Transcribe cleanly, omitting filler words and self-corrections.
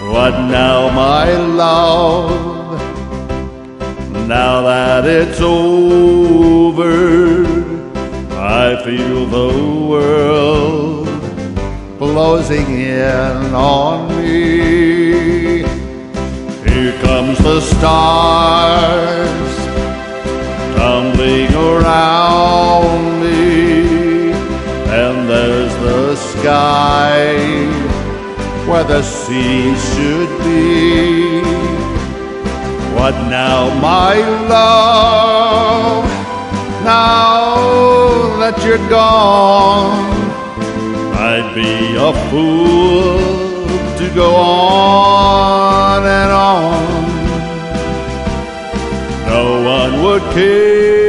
What now, my love? Now that it's over, I feel the world closing in on me. Here comes the stars tumbling around me, and there's the sky where the sea should be. What now, my love? Now that you're gone, I'd be a fool to go on and on. No one would care